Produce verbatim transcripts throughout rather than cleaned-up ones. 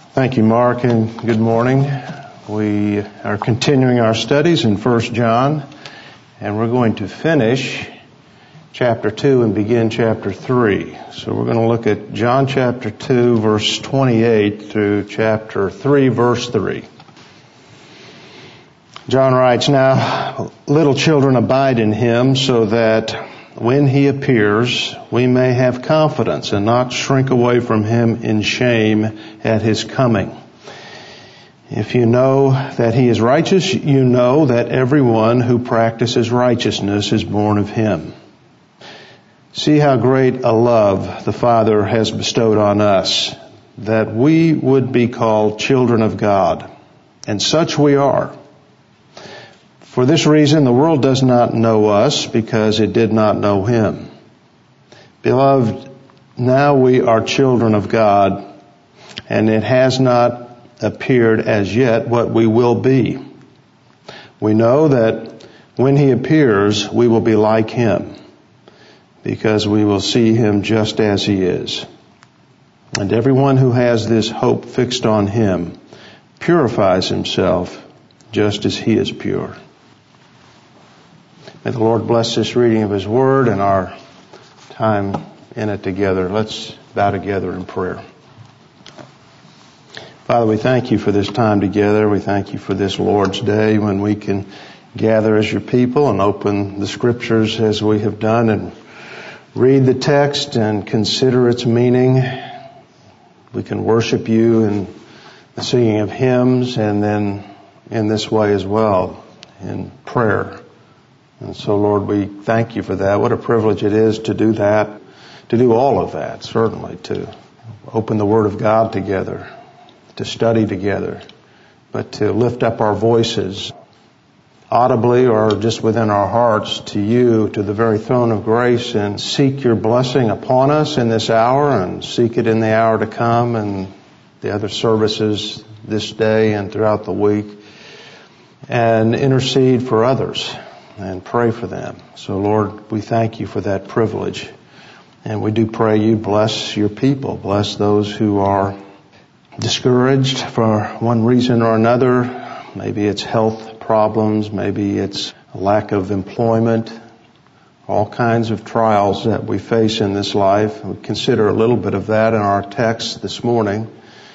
Thank you, Mark, and good morning. We are continuing our studies in First John, and we're going to finish chapter two and begin chapter three. So we're going to look at John chapter two, verse twenty-eight through chapter three, verse three. John writes, "Now, little children, abide in him, so that when he appears, we may have confidence and not shrink away from him in shame at his coming. If you know that he is righteous, you know that everyone who practices righteousness is born of him. See how great a love the Father has bestowed on us, that we would be called children of God. And such we are. For this reason, the world does not know us, because it did not know him. Beloved, now we are children of God, and it has not appeared as yet what we will be. We know that when he appears, we will be like him, because we will see him just as he is. And everyone who has this hope fixed on him purifies himself just as he is pure." May the Lord bless this reading of his word and our time in it together. Let's bow together in prayer. Father, we thank you for this time together. We thank you for this Lord's Day when we can gather as your people and open the scriptures as we have done and read the text and consider its meaning. We can worship you in the singing of hymns and then in this way as well, in prayer. And so, Lord, we thank you for that. What a privilege it is to do that, to do all of that, certainly, to open the Word of God together, to study together, but to lift up our voices audibly or just within our hearts to you, to the very throne of grace, and seek your blessing upon us in this hour and seek it in the hour to come and the other services this day and throughout the week, and intercede for others and pray for them. So, Lord, we thank you for that privilege. And we do pray you bless your people. Bless those who are discouraged for one reason or another. Maybe it's health problems. Maybe it's a lack of employment. All kinds of trials that we face in this life. We consider a little bit of that in our text this morning.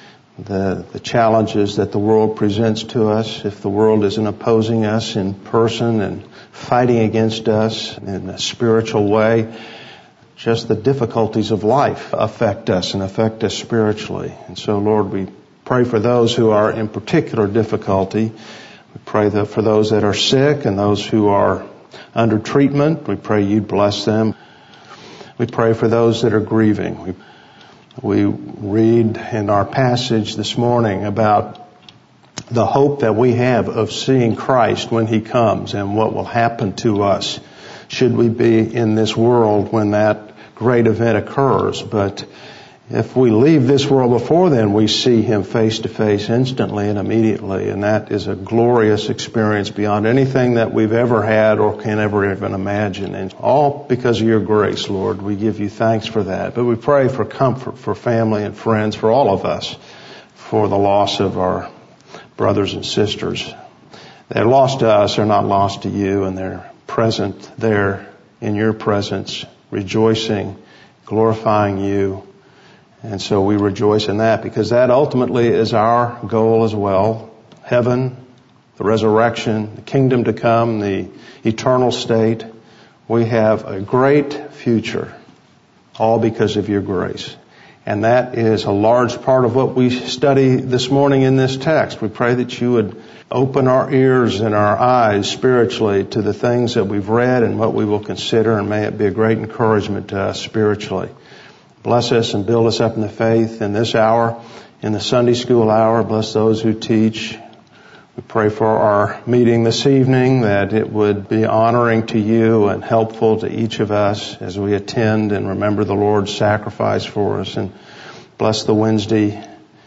The, the challenges that the world presents to us, if the world isn't opposing us in person and fighting against us in a spiritual way, just the difficulties of life affect us and affect us spiritually. And so, Lord, we pray for those who are in particular difficulty. We pray that for those that are sick and those who are under treatment, we pray you'd bless them. We pray for those that are grieving. We We read in our passage this morning about the hope that we have of seeing Christ when he comes and what will happen to us should we be in this world when that great event occurs. But if we leave this world before then, we see him face to face instantly and immediately, and that is a glorious experience beyond anything that we've ever had or can ever even imagine. And all because of your grace, Lord. We give you thanks for that. But we pray for comfort for family and friends, for all of us, for the loss of our brothers and sisters. They're lost to us, they're not lost to you, and they're present there in your presence, rejoicing, glorifying you. And so we rejoice in that, because that ultimately is our goal as well. Heaven, the resurrection, the kingdom to come, the eternal state. We have a great future, all because of your grace. And that is a large part of what we study this morning in this text. We pray that you would open our ears and our eyes spiritually to the things that we've read and what we will consider, and may it be a great encouragement to us spiritually. Bless us and build us up in the faith in this hour, in the Sunday school hour. Bless those who teach. We pray for our meeting this evening, that it would be honoring to you and helpful to each of us as we attend and remember the Lord's sacrifice for us. And bless the Wednesday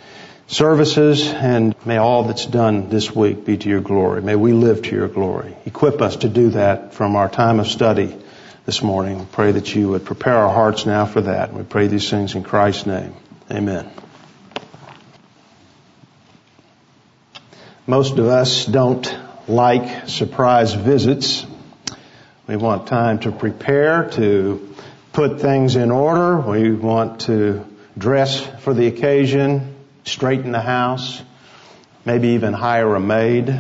services, and may all that's done this week be to your glory. May we live to your glory. Equip us to do that from our time of study this morning. We pray that you would prepare our hearts now for that. We pray these things in Christ's name. Amen. Most of us don't like surprise visits. We want time to prepare, to put things in order. We want to dress for the occasion, straighten the house, maybe even hire a maid.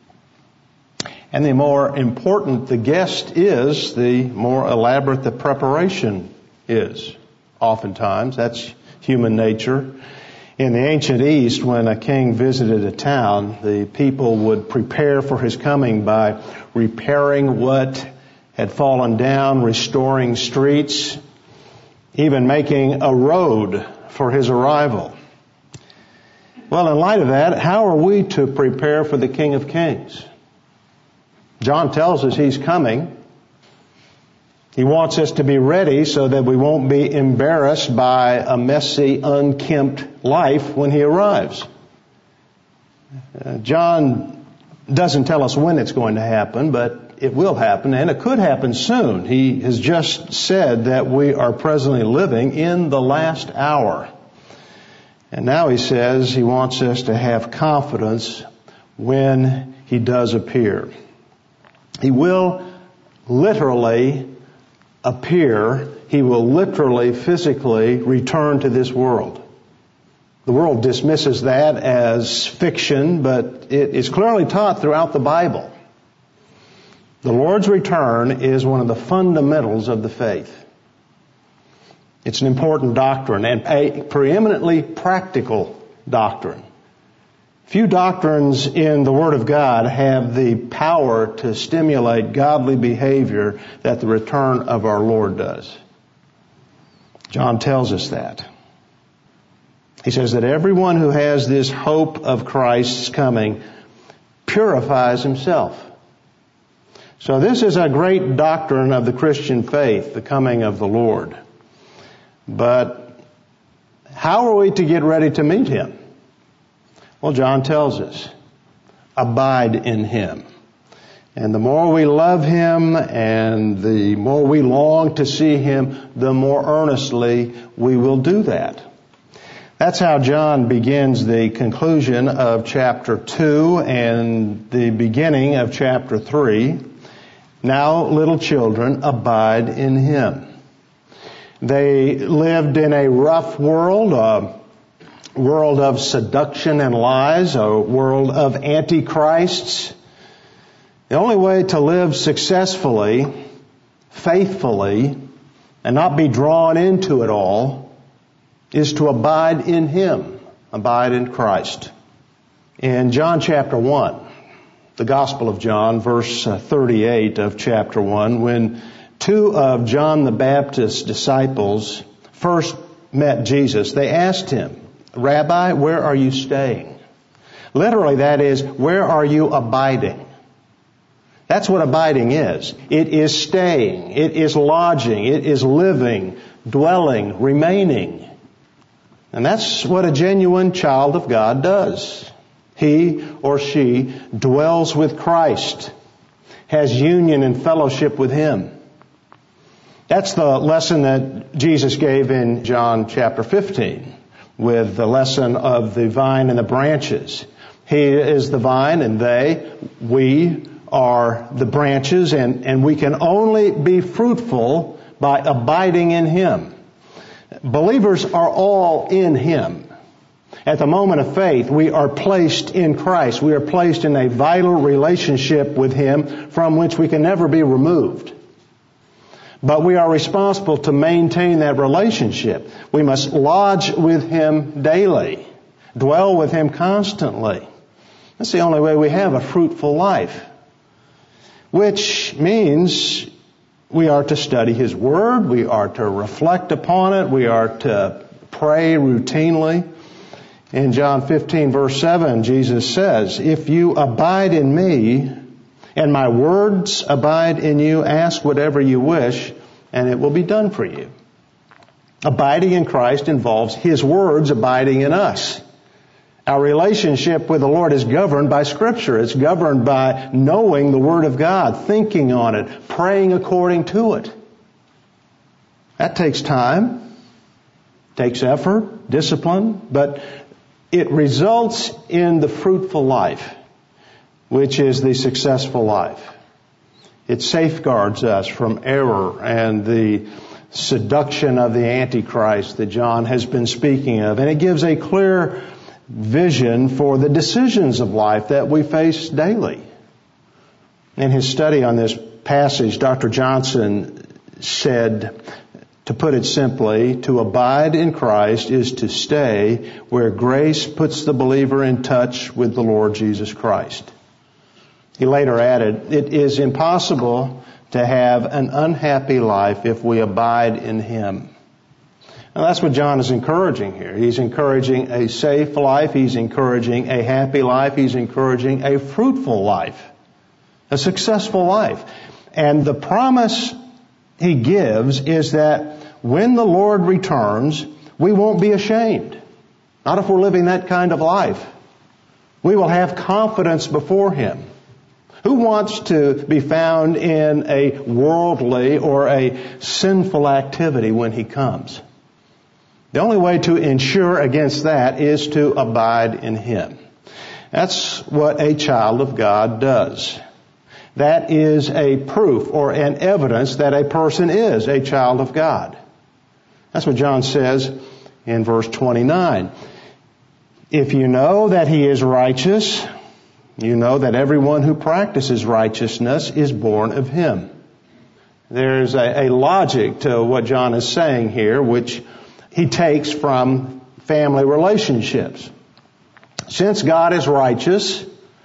And the more important the guest is, the more elaborate the preparation is. Oftentimes, that's human nature. In the ancient East, when a king visited a town, the people would prepare for his coming by repairing what had fallen down, restoring streets, even making a road for his arrival. Well, in light of that, how are we to prepare for the King of Kings? John tells us he's coming. He wants us to be ready so that we won't be embarrassed by a messy, unkempt life when he arrives. Uh, John doesn't tell us when it's going to happen, but it will happen, and it could happen soon. He has just said that we are presently living in the last hour. And now he says he wants us to have confidence when he does appear. He will literally appear. He will literally, physically return to this world. The world dismisses that as fiction, but it is clearly taught throughout the Bible. The Lord's return is one of the fundamentals of the faith. It's an important doctrine and a preeminently practical doctrine. Few doctrines in the Word of God have the power to stimulate godly behavior that the return of our Lord does. John tells us that. He says that everyone who has this hope of Christ's coming purifies himself. So this is a great doctrine of the Christian faith, the coming of the Lord. But how are we to get ready to meet Him? Well, John tells us, abide in Him. And the more we love Him and the more we long to see Him, the more earnestly we will do that. That's how John begins the conclusion of chapter two and the beginning of chapter three. Now, little children, abide in Him. They lived in a rough world, a world of seduction and lies, a world of antichrists. The only way to live successfully, faithfully, and not be drawn into it all is to abide in Him, abide in Christ. In John chapter one, the Gospel of John, verse thirty-eight of chapter one, when two of John the Baptist's disciples first met Jesus, they asked Him, Rabbi, where are you staying? Literally, that is, where are you abiding? That's what abiding is. It is staying. It is lodging. It is living, dwelling, remaining. And that's what a genuine child of God does. He or she dwells with Christ, has union and fellowship with Him. That's the lesson that Jesus gave in John chapter fifteen with the lesson of the vine and the branches. He is the vine and they, we are the branches, and, and we can only be fruitful by abiding in Him. Believers are all in Him. At the moment of faith, we are placed in Christ. We are placed in a vital relationship with Him from which we can never be removed. But we are responsible to maintain that relationship. We must lodge with Him daily, dwell with Him constantly. That's the only way we have a fruitful life. Which means we are to study His Word, we are to reflect upon it, we are to pray routinely. In John fifteen verse seven, Jesus says, if you abide in me, and my words abide in you, ask whatever you wish, and it will be done for you. Abiding in Christ involves His words abiding in us. Our relationship with the Lord is governed by Scripture. It's governed by knowing the Word of God, thinking on it, praying according to it. That takes time, takes effort, discipline, but it results in the fruitful life. which is the successful life. It safeguards us from error and the seduction of the Antichrist that John has been speaking of. And it gives a clear vision for the decisions of life that we face daily. In his study on this passage, Doctor Johnson said, to put it simply, to abide in Christ is to stay where grace puts the believer in touch with the Lord Jesus Christ. He later added, it is impossible to have an unhappy life if we abide in Him. Now that's what John is encouraging here. He's encouraging a safe life. He's encouraging a happy life. He's encouraging a fruitful life, a successful life. And the promise he gives is that when the Lord returns, we won't be ashamed. Not if we're living that kind of life. We will have confidence before Him. Who wants to be found in a worldly or a sinful activity when He comes? The only way to ensure against that is to abide in Him. That's what a child of God does. That is a proof or an evidence that a person is a child of God. That's what John says in verse twenty-nine. If you know that He is righteous, you know that everyone who practices righteousness is born of Him. There's a, a logic to what John is saying here, which he takes from family relationships. Since God is righteous,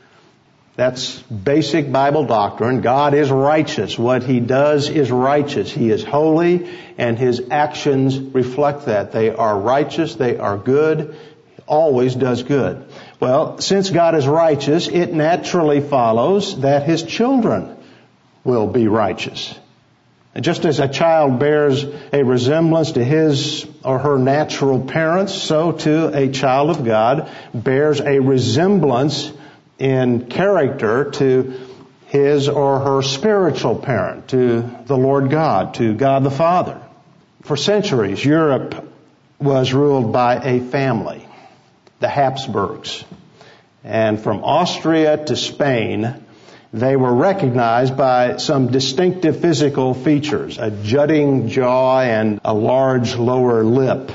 that's basic Bible doctrine. God is righteous. What He does is righteous. He is holy, and His actions reflect that. They are righteous. They are good. He always does good. Well, since God is righteous, it naturally follows that His children will be righteous. And just as a child bears a resemblance to his or her natural parents, so too a child of God bears a resemblance in character to his or her spiritual parent, to the Lord God, to God the Father. For centuries, Europe was ruled by a family, the Habsburgs. And from Austria to Spain, they were recognized by some distinctive physical features, a jutting jaw and a large lower lip.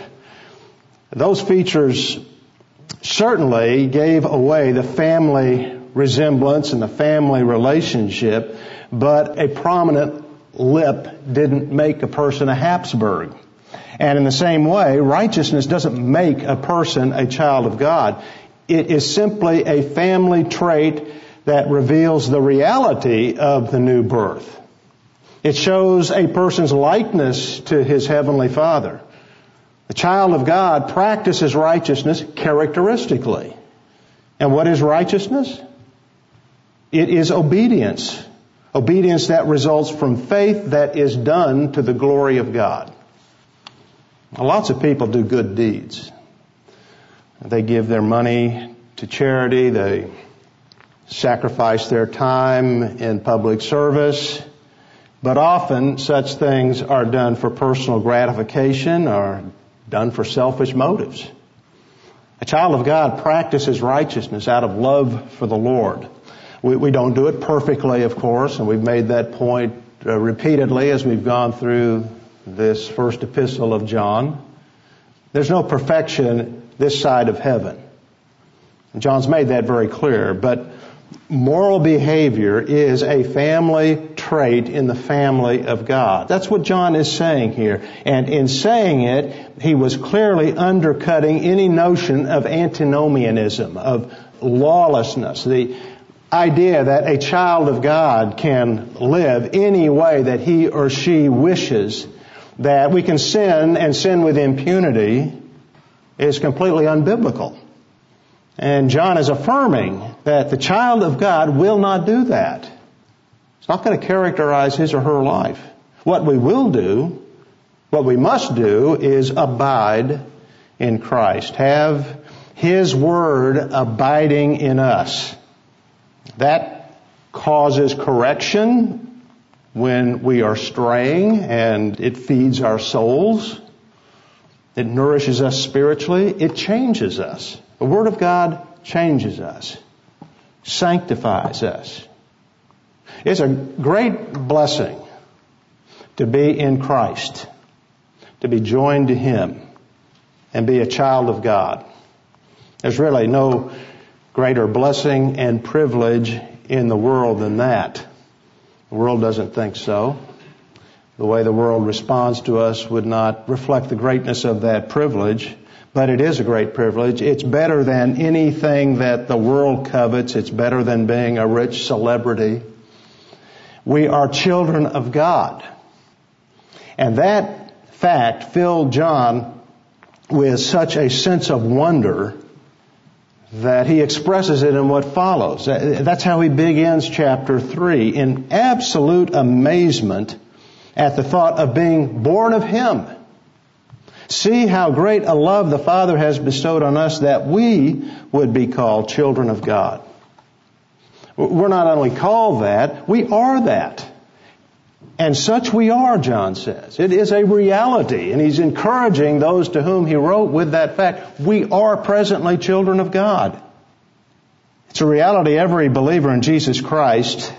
Those features certainly gave away the family resemblance and the family relationship, but a prominent lip didn't make a person a Habsburg. And in the same way, righteousness doesn't make a person a child of God. It is simply a family trait that reveals the reality of the new birth. It shows a person's likeness to his heavenly Father. The child of God practices righteousness characteristically. And what is righteousness? It is obedience. Obedience that results from faith that is done to the glory of God. Now, lots of people do good deeds. They give their money to charity. They sacrifice their time in public service. But often such things are done for personal gratification or done for selfish motives. A child of God practices righteousness out of love for the Lord. We, we don't do it perfectly, of course, and we've made that point uh, repeatedly as we've gone through this first epistle of John. There's no perfection this side of heaven. John's made that very clear, but moral behavior is a family trait in the family of God. That's what John is saying here. And in saying it, he was clearly undercutting any notion of antinomianism, of lawlessness. The idea that a child of God can live any way that he or she wishes, that we can sin and sin with impunity, is completely unbiblical. And John is affirming that the child of God will not do that. It's not going to characterize his or her life. What we will do, what we must do, is abide in Christ. Have His Word abiding in us. That causes correction when we are straying, and it feeds our souls. It nourishes us spiritually. It changes us. The Word of God changes us. sanctifies us. It's a great blessing to be in Christ, to be joined to Him, and be a child of God. There's really no greater blessing and privilege in the world than that. The world doesn't think so. The way the world responds to us would not reflect the greatness of that privilege, but it is a great privilege. It's better than anything that the world covets. It's better than being a rich celebrity. We are children of God. And that fact filled John with such a sense of wonder that he expresses it in what follows. That's how he begins chapter three, in absolute amazement at the thought of being born of Him. See how great a love the Father has bestowed on us that we would be called children of God. We're not only called that, we are that. And such we are, John says. It is a reality, and he's encouraging those to whom he wrote with that fact. We are presently children of God. It's a reality every believer in Jesus Christ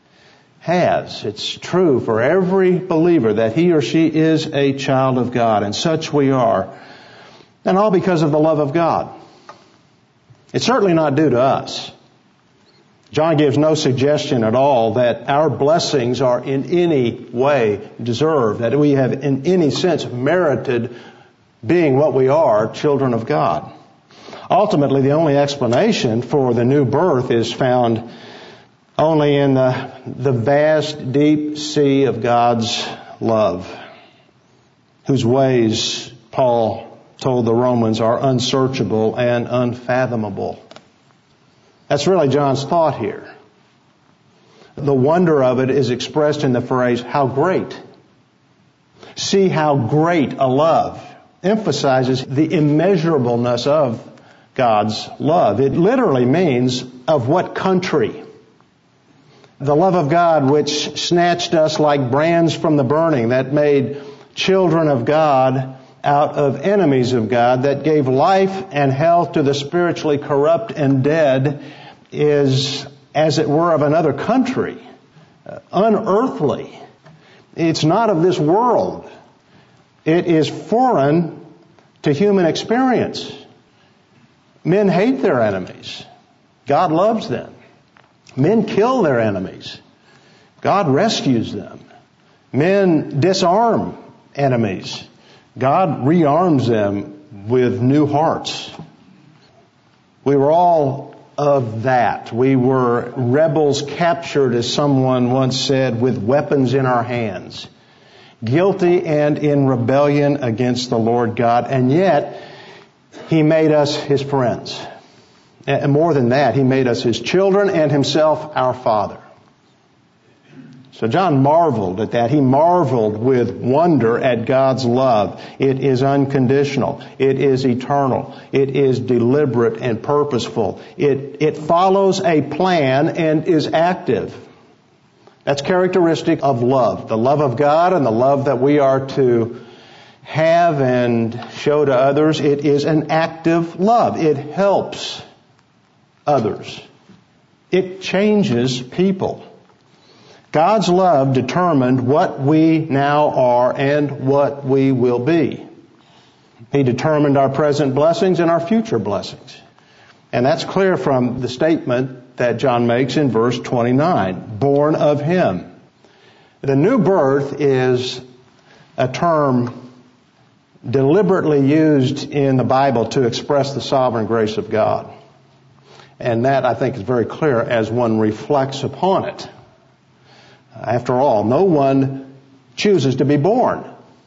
has. It's true for every believer that he or she is a child of God, and such we are. And all because of the love of God. It's certainly not due to us. John gives no suggestion at all that our blessings are in any way deserved, that we have in any sense merited being what we are, children of God. Ultimately, the only explanation for the new birth is found only in the, the vast, deep sea of God's love, whose ways, Paul told the Romans, are unsearchable and unfathomable. That's really John's thought here. The wonder of it is expressed in the phrase, how great. See how great a love. Emphasizes the immeasurableness of God's love. It literally means of what country. The love of God which snatched us like brands from the burning, that made children of God out of enemies of God, that gave life and health to the spiritually corrupt and dead, is, as it were, of another country, uh, unearthly. It's not of this world. It is foreign to human experience. Men hate their enemies. God loves them. Men kill their enemies. God rescues them. Men disarm enemies. God rearms them with new hearts. We were all of that. We were rebels captured, as someone once said, with weapons in our hands. Guilty and in rebellion against the Lord God. And yet, He made us His friends. And more than that, He made us His children and Himself our Father. So John marveled at that. He marveled with wonder at God's love. It is unconditional. It is eternal. It is deliberate and purposeful. It, it follows a plan and is active. That's characteristic of love. The love of God and the love that we are to have and show to others. It is an active love. It helps others. It changes people. God's love determined what we now are and what we will be. He determined our present blessings and our future blessings. And that's clear from the statement that John makes in verse twenty-nine, born of Him. The new birth is a term deliberately used in the Bible to express the sovereign grace of God. And that, I think, is very clear as one reflects upon it. After all, no one chooses to be born.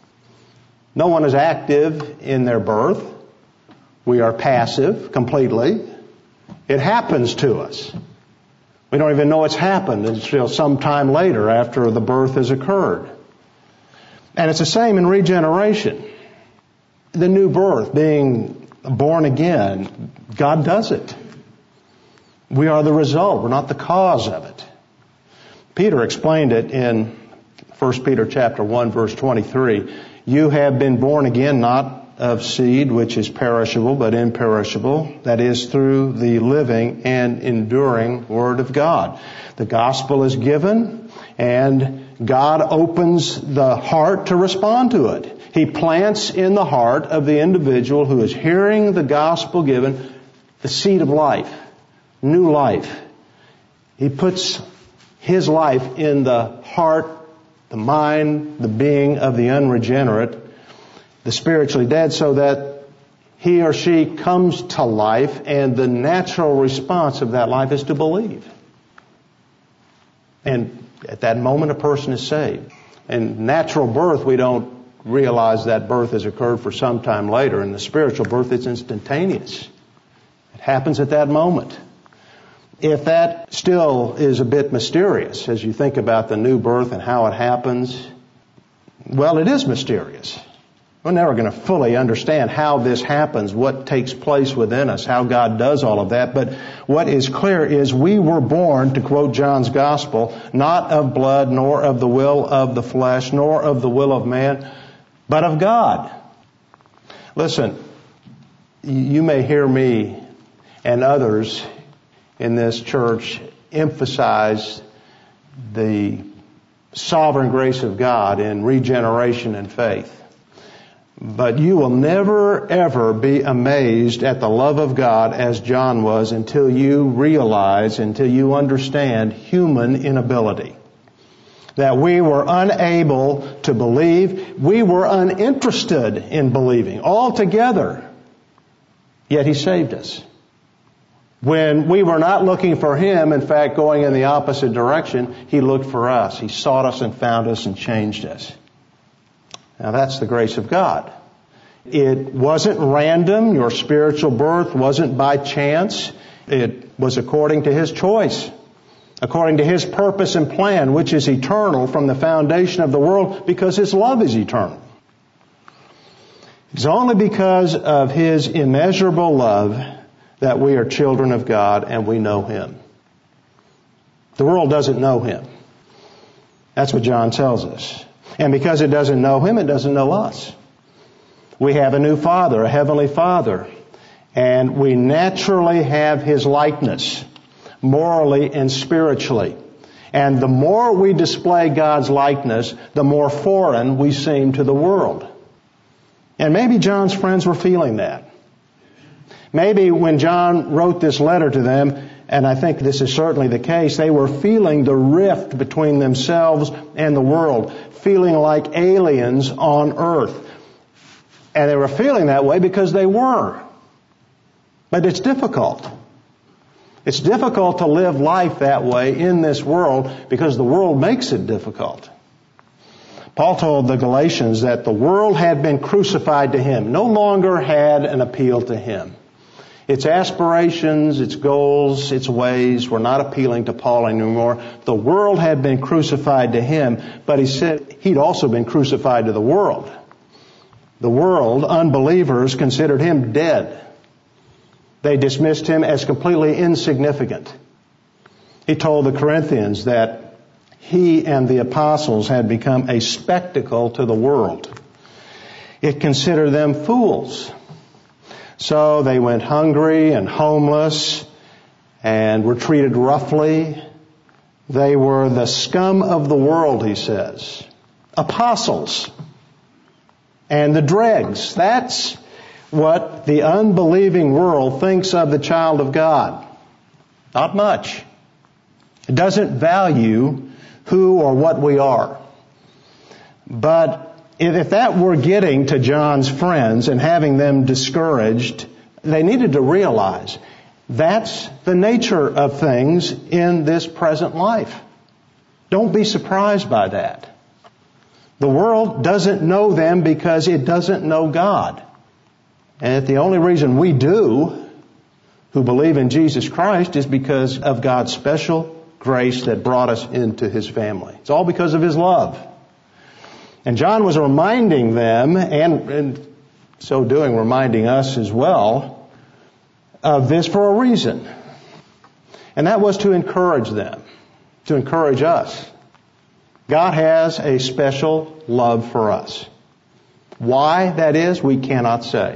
No one is active in their birth. We are passive completely. It happens to us. We don't even know it's happened until some time later after the birth has occurred. And it's the same in regeneration. The new birth, being born again, God does it. We are the result. We're not the cause of it. Peter explained it in First Peter chapter one, verse twenty-three. You have been born again, not of seed which is perishable but imperishable, that is through the living and enduring Word of God. The gospel is given and God opens the heart to respond to it. He plants in the heart of the individual who is hearing the gospel given the seed of life, new life. He puts His life in the heart, the mind, the being of the unregenerate, the spiritually dead, so that he or she comes to life, and the natural response of that life is to believe. And at that moment, a person is saved. In natural birth, we don't realize that birth has occurred for some time later. In the spiritual birth, it's instantaneous. It happens at that moment. If that still is a bit mysterious as you think about the new birth and how it happens, well, it is mysterious. We're never going to fully understand how this happens, what takes place within us, how God does all of that. But what is clear is we were born, to quote John's Gospel, not of blood, nor of the will of the flesh, nor of the will of man, but of God. Listen, you may hear me and others in this church emphasize the sovereign grace of God in regeneration and faith. But you will never, ever be amazed at the love of God as John was until you realize, until you understand human inability. That we were unable to believe. We were uninterested in believing altogether. Yet He saved us. When we were not looking for Him, in fact, going in the opposite direction, He looked for us. He sought us and found us and changed us. Now that's the grace of God. It wasn't random. Your spiritual birth wasn't by chance. It was according to His choice, according to His purpose and plan, which is eternal from the foundation of the world, because His love is eternal. It's only because of His immeasurable love that we are children of God and we know Him. The world doesn't know Him. That's what John tells us. And because it doesn't know Him, it doesn't know us. We have a new Father, a Heavenly Father, and we naturally have His likeness, morally and spiritually. And the more we display God's likeness, the more foreign we seem to the world. And maybe John's friends were feeling that. Maybe when John wrote this letter to them, and I think this is certainly the case, they were feeling the rift between themselves and the world, feeling like aliens on earth. And they were feeling that way because they were. But it's difficult. It's difficult to live life that way in this world because the world makes it difficult. Paul told the Galatians that the world had been crucified to him, no longer had an appeal to him. Its aspirations, its goals, its ways were not appealing to Paul anymore. The world had been crucified to him, but he said he'd also been crucified to the world. The world, unbelievers, considered him dead. They dismissed him as completely insignificant. He told the Corinthians that he and the apostles had become a spectacle to the world. It considered them fools. So they went hungry and homeless and were treated roughly. They were the scum of the world, he says. Apostles. And the dregs. That's what the unbelieving world thinks of the child of God. Not much. It doesn't value who or what we are. But if that were getting to John's friends and having them discouraged, they needed to realize that's the nature of things in this present life. Don't be surprised by that. The world doesn't know them because it doesn't know God. And the only reason we do, who believe in Jesus Christ, is because of God's special grace that brought us into His family. It's all because of His love. And John was reminding them, and in so doing reminding us as well, of this for a reason. And that was to encourage them, to encourage us. God has a special love for us. Why that is, we cannot say.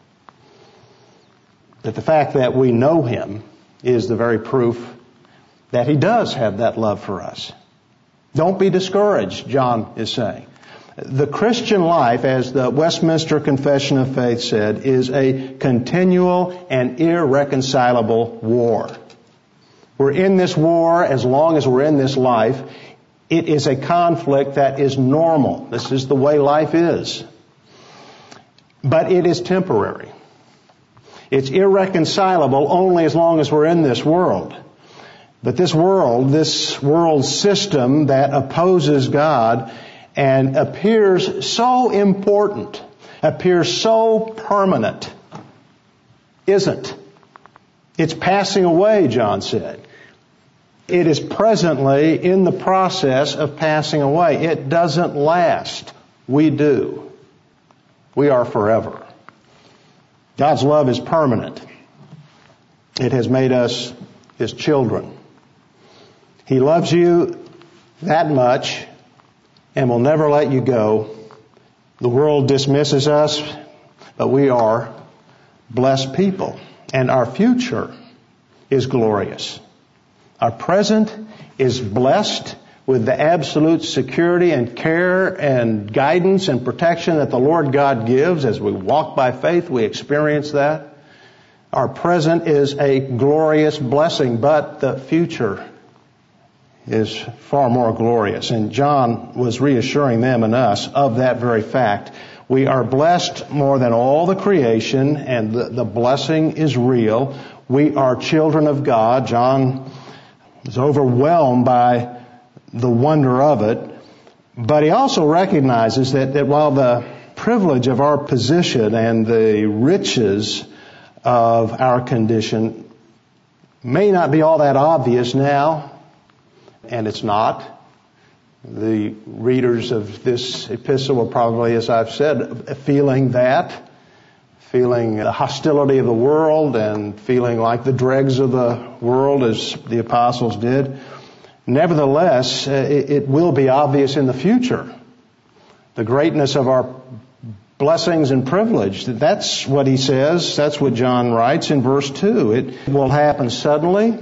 But the fact that we know Him is the very proof that He does have that love for us. Don't be discouraged, John is saying. The Christian life, as the Westminster Confession of Faith said, is a continual and irreconcilable war. We're in this war as long as we're in this life. It is a conflict that is normal. This is the way life is. But it is temporary. It's irreconcilable only as long as we're in this world. But this world, this world system that opposes God and appears so important, appears so permanent, isn't. It's passing away, John said. It is presently in the process of passing away. It doesn't last. We do. We are forever. God's love is permanent. It has made us His children. He loves you that much and will never let you go. The world dismisses us, but we are blessed people. And our future is glorious. Our present is blessed with the absolute security and care and guidance and protection that the Lord God gives. As we walk by faith, we experience that. Our present is a glorious blessing, but the future is far more glorious. And John was reassuring them and us of that very fact. We are blessed more than all the creation, and the, the blessing is real. We are children of God. John is overwhelmed by the wonder of it. But he also recognizes that, that while the privilege of our position and the riches of our condition may not be all that obvious now, and it's not. The readers of this epistle will probably, as I've said, feeling that, feeling the hostility of the world and feeling like the dregs of the world as the apostles did. Nevertheless, it, it will be obvious in the future. The greatness of our blessings and privilege. That's what he says. That's what John writes in verse two. It will happen suddenly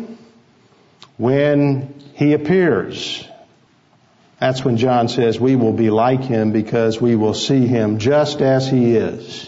when He appears. That's when John says we will be like Him because we will see Him just as He is.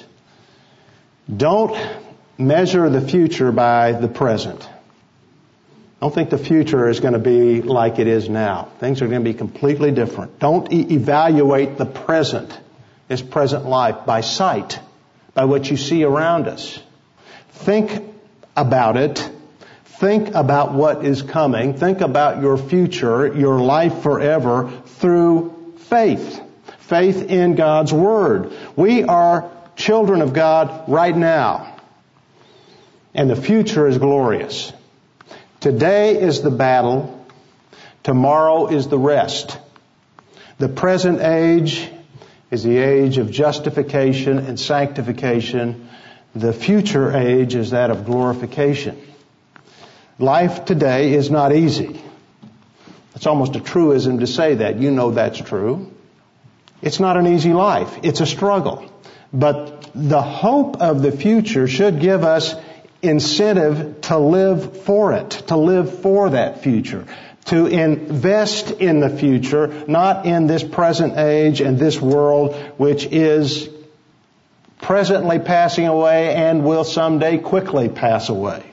Don't measure the future by the present. Don't think the future is going to be like it is now. Things are going to be completely different. Don't e- evaluate the present, this present life, by sight, by what you see around us. Think about it. Think about what is coming. Think about your future, your life forever through faith. Faith in God's Word. We are children of God right now. And the future is glorious. Today is the battle. Tomorrow is the rest. The present age is the age of justification and sanctification. The future age is that of glorification. Life today is not easy. It's almost a truism to say that. You know that's true. It's not an easy life. It's a struggle. But the hope of the future should give us incentive to live for it, to live for that future, to invest in the future, not in this present age and this world which is presently passing away and will someday quickly pass away.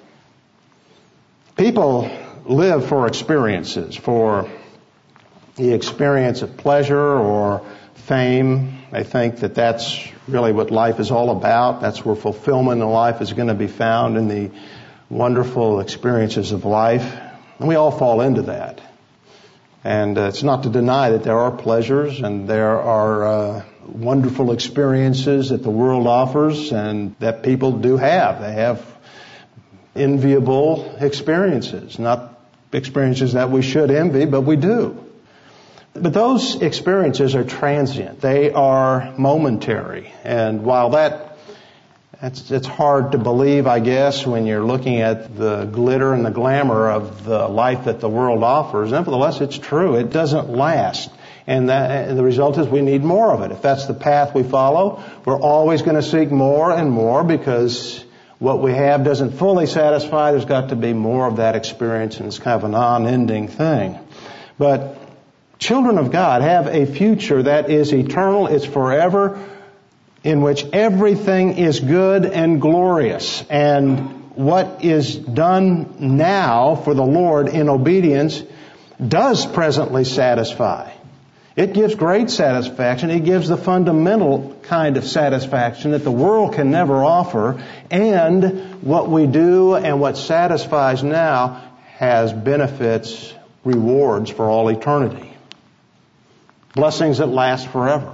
People live for experiences, for the experience of pleasure or fame. They think that that's really what life is all about. That's where fulfillment in life is going to be found, in the wonderful experiences of life. And we all fall into that. And uh, it's not to deny that there are pleasures and there are uh, wonderful experiences that the world offers and that people do have. They have enviable experiences, not experiences that we should envy, but we do. But those experiences are transient. They are momentary. And while that, it's, it's hard to believe, I guess, when you're looking at the glitter and the glamour of the life that the world offers, nevertheless, it's true. It doesn't last. And, that, and the result is we need more of it. If that's the path we follow, we're always going to seek more and more because what we have doesn't fully satisfy. There's got to be more of that experience, and it's kind of a non-ending thing. But children of God have a future that is eternal, it's forever, in which everything is good and glorious. And what is done now for the Lord in obedience does presently satisfy. It gives great satisfaction. It gives the fundamental kind of satisfaction that the world can never offer. And what we do and what satisfies now has benefits, rewards for all eternity. Blessings that last forever.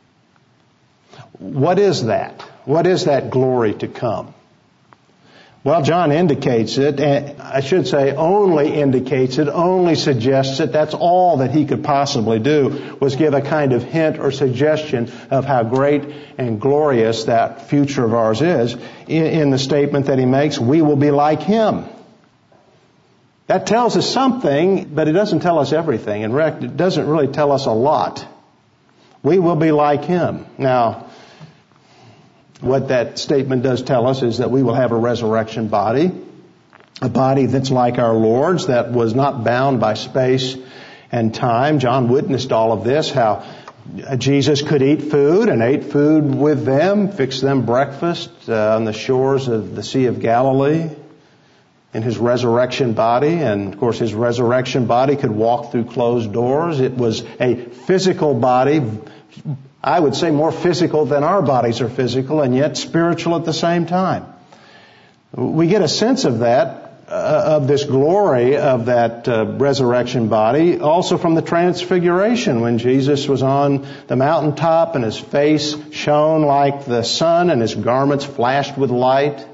What is that? What is that glory to come? Well, John indicates it, and I should say only indicates it, only suggests it. That's all that he could possibly do, was give a kind of hint or suggestion of how great and glorious that future of ours is in the statement that he makes, we will be like him. That tells us something, but it doesn't tell us everything. In fact, it doesn't really tell us a lot. We will be like him. Now, what that statement does tell us is that we will have a resurrection body, a body that's like our Lord's, that was not bound by space and time. John witnessed all of this, how Jesus could eat food and ate food with them, fixed them breakfast uh, on the shores of the Sea of Galilee in his resurrection body. And, of course, his resurrection body could walk through closed doors. It was a physical body, I would say more physical than our bodies are physical, and yet spiritual at the same time. We get a sense of that, uh, of this glory of that uh, resurrection body, also from the transfiguration, when Jesus was on the mountaintop and his face shone like the sun and his garments flashed with light.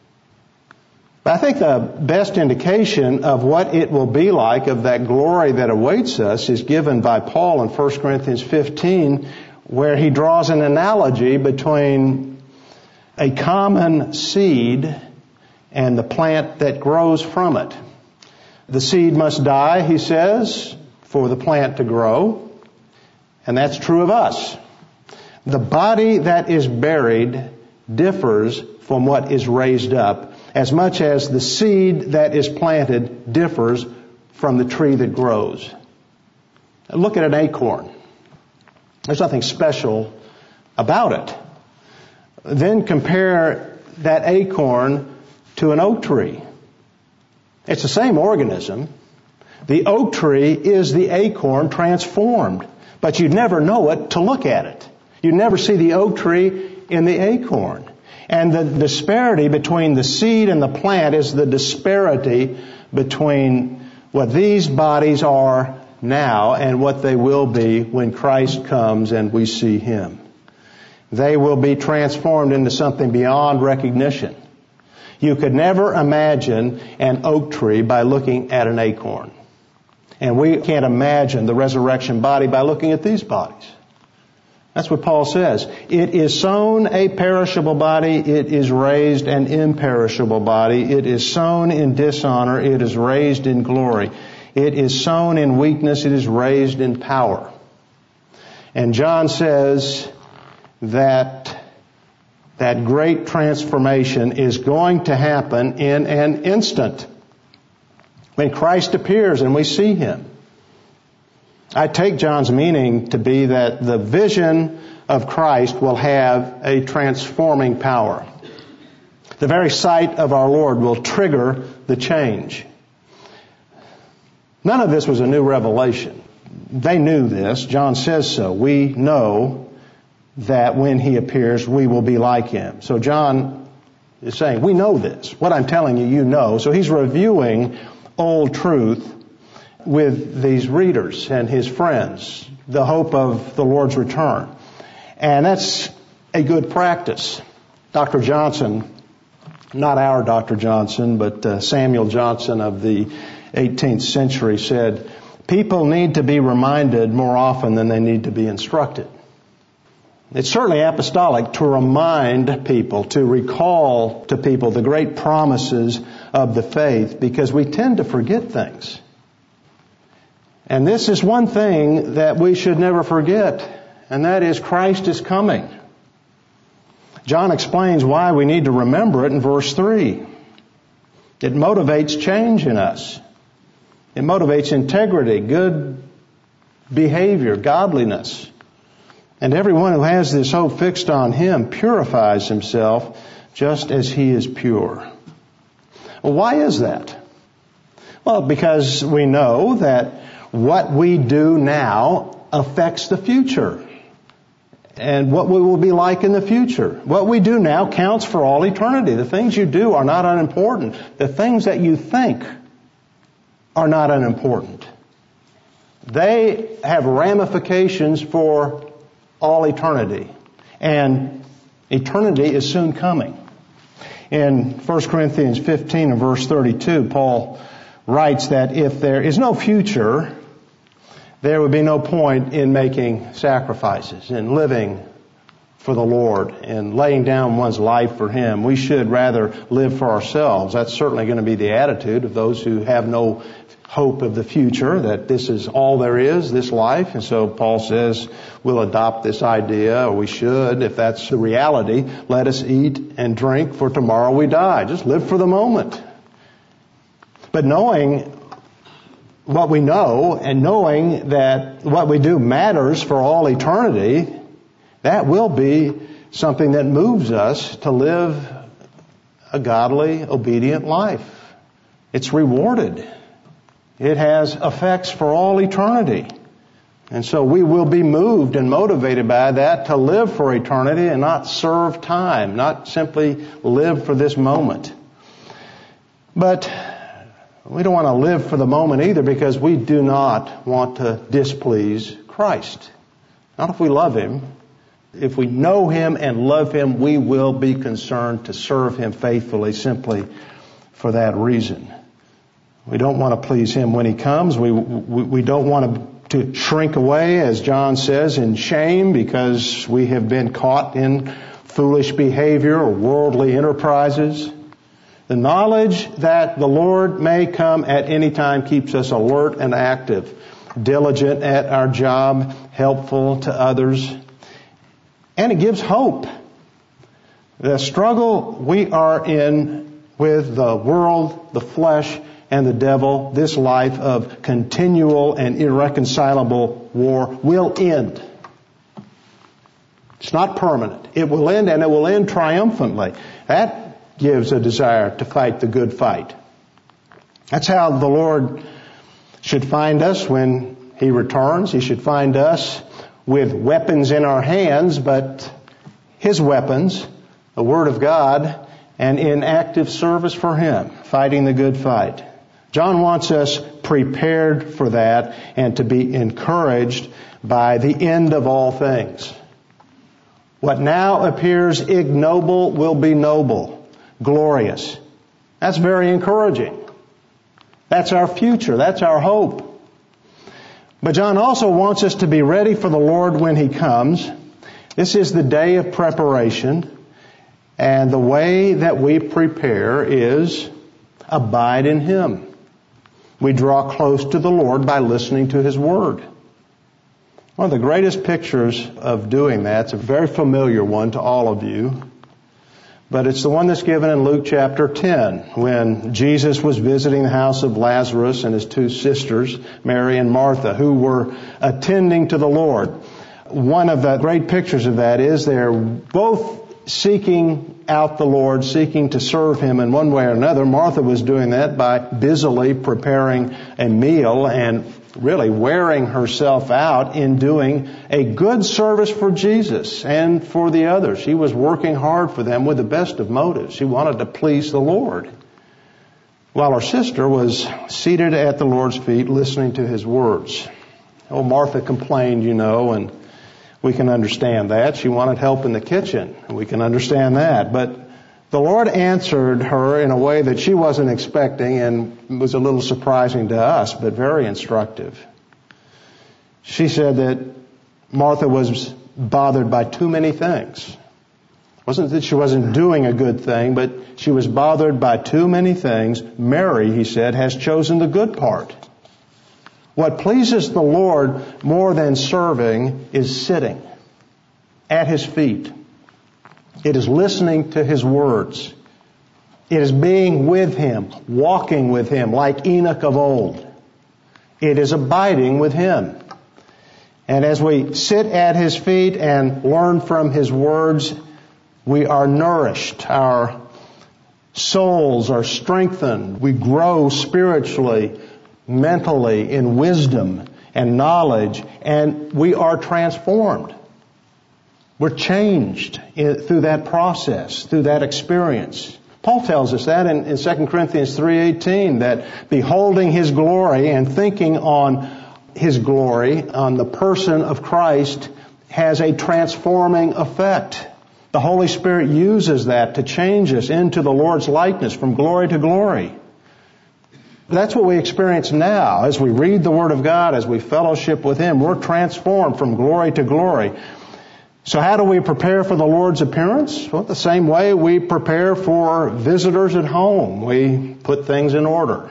But I think the best indication of what it will be like, of that glory that awaits us, is given by Paul in First Corinthians fifteen, where he draws an analogy between a common seed and the plant that grows from it. The seed must die, he says, for the plant to grow. And that's true of us. The body that is buried differs from what is raised up, as much as the seed that is planted differs from the tree that grows. Look at an acorn. There's nothing special about it. Then compare that acorn to an oak tree. It's the same organism. The oak tree is the acorn transformed, but you'd never know it to look at it. You'd never see the oak tree in the acorn. And the disparity between the seed and the plant is the disparity between what these bodies are now and what they will be when Christ comes and we see him. They will be transformed into something beyond recognition. You could never imagine an oak tree by looking at an acorn. And we can't imagine the resurrection body by looking at these bodies. That's what Paul says. It is sown a perishable body. It is raised an imperishable body. It is sown in dishonor. It is raised in glory. It is sown in weakness. It is raised in power. And John says that that great transformation is going to happen in an instant when Christ appears and we see him. I take John's meaning to be that the vision of Christ will have a transforming power. The very sight of our Lord will trigger the change. None of this was a new revelation. They knew this. John says so. We know that when he appears, we will be like him. So John is saying, we know this. What I'm telling you, you know. So he's reviewing old truth with these readers and his friends, the hope of the Lord's return. And that's a good practice. Doctor Johnson, not our Doctor Johnson, but uh, Samuel Johnson of the eighteenth century said, people need to be reminded more often than they need to be instructed. It's certainly apostolic to remind people, to recall to people the great promises of the faith, because we tend to forget things. And this is one thing that we should never forget, and that is Christ is coming. John explains why we need to remember it in verse three. It motivates change in us. It motivates integrity, good behavior, godliness. And everyone who has this hope fixed on Him purifies himself just as He is pure. Well, why is that? Well, because we know that what we do now affects the future. And what we will be like in the future. What we do now counts for all eternity. The things you do are not unimportant. The things that you think are not unimportant. They have ramifications for all eternity. And eternity is soon coming. In First Corinthians fifteen and verse thirty-two, Paul writes that if there is no future, there would be no point in making sacrifices, in living for the Lord, and laying down one's life for Him. We should rather live for ourselves. That's certainly going to be the attitude of those who have no hope of the future, that this is all there is, this life. And so Paul says we'll adopt this idea, or we should, if that's the reality. Let us eat and drink, for tomorrow we die. Just live for the moment. But knowing what we know, and knowing that what we do matters for all eternity, that will be something that moves us to live a godly, obedient life. It's rewarded. It has effects for all eternity. And so we will be moved and motivated by that to live for eternity and not serve time, not simply live for this moment. But we don't want to live for the moment either, because we do not want to displease Christ. Not if we love Him. If we know Him and love Him, we will be concerned to serve Him faithfully simply for that reason. We don't want to please Him when He comes. We, we, we don't want to, to shrink away, as John says, in shame because we have been caught in foolish behavior or worldly enterprises. The knowledge that the Lord may come at any time keeps us alert and active, diligent at our job, helpful to others. And it gives hope. The struggle we are in with the world, the flesh, and the devil, this life of continual and irreconcilable war, will end. It's not permanent. It will end, and it will end triumphantly. That gives a desire to fight the good fight. That's how the Lord should find us when He returns. He should find us with weapons in our hands, but His weapons, the Word of God, and in active service for Him, fighting the good fight. John wants us prepared for that and to be encouraged by the end of all things. What now appears ignoble will be noble, glorious. That's very encouraging. That's our future. That's our hope. But John also wants us to be ready for the Lord when He comes. This is the day of preparation. And the way that we prepare is abide in Him. We draw close to the Lord by listening to His Word. One of the greatest pictures of doing that, it's a very familiar one to all of you, but it's the one that's given in Luke chapter ten, when Jesus was visiting the house of Lazarus and his two sisters, Mary and Martha, who were attending to the Lord. One of the great pictures of that is they're both seeking out the Lord, seeking to serve Him in one way or another. Martha was doing that by busily preparing a meal and really wearing herself out in doing a good service for Jesus and for the others. She was working hard for them with the best of motives. She wanted to please the Lord. While her sister was seated at the Lord's feet listening to His words. Oh, Martha complained, you know, and we can understand that. She wanted help in the kitchen. We can understand that. But the Lord answered her in a way that she wasn't expecting and was a little surprising to us, but very instructive. She said that Martha was bothered by too many things. It wasn't that she wasn't doing a good thing, but she was bothered by too many things. Mary, He said, has chosen the good part. What pleases the Lord more than serving is sitting at His feet. It is listening to His words. It is being with Him, walking with Him like Enoch of old. It is abiding with Him. And as we sit at His feet and learn from His words, we are nourished. Our souls are strengthened. We grow spiritually, mentally, in wisdom and knowledge, and we are transformed. We're changed in, through that process, through that experience. Paul tells us that in, in Second Corinthians three eighteen, that beholding His glory and thinking on His glory, on the person of Christ, has a transforming effect. The Holy Spirit uses that to change us into the Lord's likeness from glory to glory. That's what we experience now as we read the Word of God, as we fellowship with Him. We're transformed from glory to glory. So how do we prepare for the Lord's appearance? Well, the same way we prepare for visitors at home. We put things in order.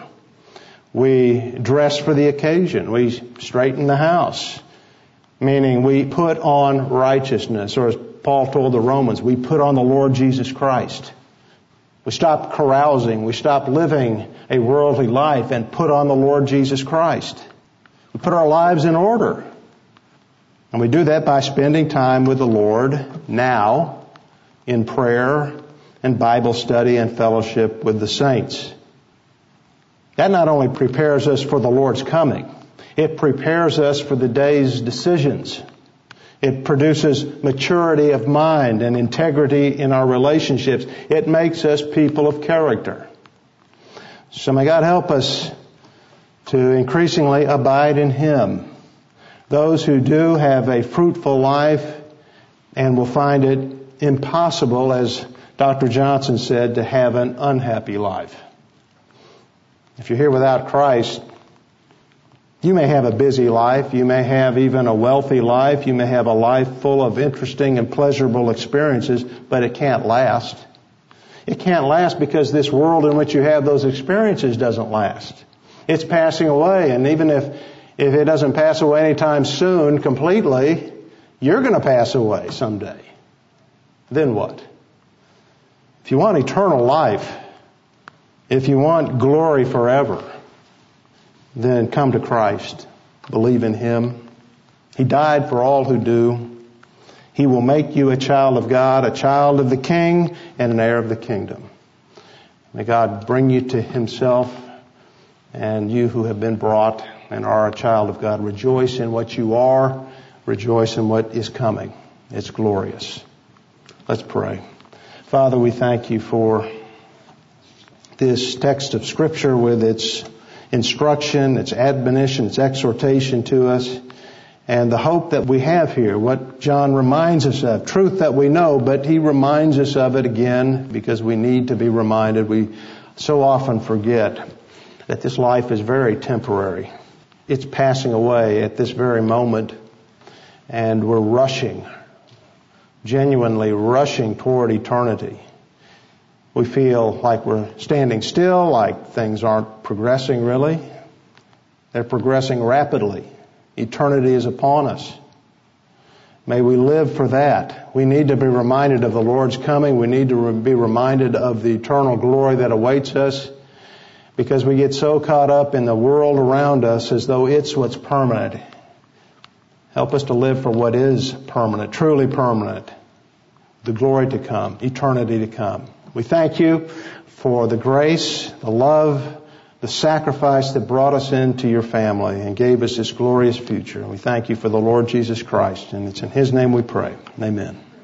We dress for the occasion. We straighten the house. Meaning we put on righteousness. Or as Paul told the Romans, we put on the Lord Jesus Christ. We stop carousing. We stop living a worldly life and put on the Lord Jesus Christ. We put our lives in order. And we do that by spending time with the Lord now in prayer and Bible study and fellowship with the saints. That not only prepares us for the Lord's coming, it prepares us for the day's decisions. It produces maturity of mind and integrity in our relationships. It makes us people of character. So may God help us to increasingly abide in Him. Those who do have a fruitful life and will find it impossible, as Doctor Johnson said, to have an unhappy life. If you're here without Christ, you may have a busy life. You may have even a wealthy life. You may have a life full of interesting and pleasurable experiences, but it can't last. It can't last because this world in which you have those experiences doesn't last. It's passing away, and even if If it doesn't pass away anytime soon completely, you're going to pass away someday. Then what? If you want eternal life, if you want glory forever, then come to Christ. Believe in Him. He died for all who do. He will make you a child of God, a child of the King, and an heir of the kingdom. May God bring you to Himself, and you who have been brought and are a child of God, rejoice in what you are. Rejoice in what is coming. It's glorious. Let's pray. Father, we thank You for this text of Scripture with its instruction, its admonition, its exhortation to us, and the hope that we have here, what John reminds us of, truth that we know, but he reminds us of it again because we need to be reminded. We so often forget that this life is very temporary. It's passing away at this very moment, and we're rushing, genuinely rushing toward eternity. We feel like we're standing still, like things aren't progressing really. They're progressing rapidly. Eternity is upon us. May we live for that. We need to be reminded of the Lord's coming. We need to be reminded of the eternal glory that awaits us, because we get so caught up in the world around us as though it's what's permanent. Help us to live for what is permanent, truly permanent, the glory to come, eternity to come. We thank You for the grace, the love, the sacrifice that brought us into Your family and gave us this glorious future. And we thank You for the Lord Jesus Christ. And it's in His name we pray. Amen.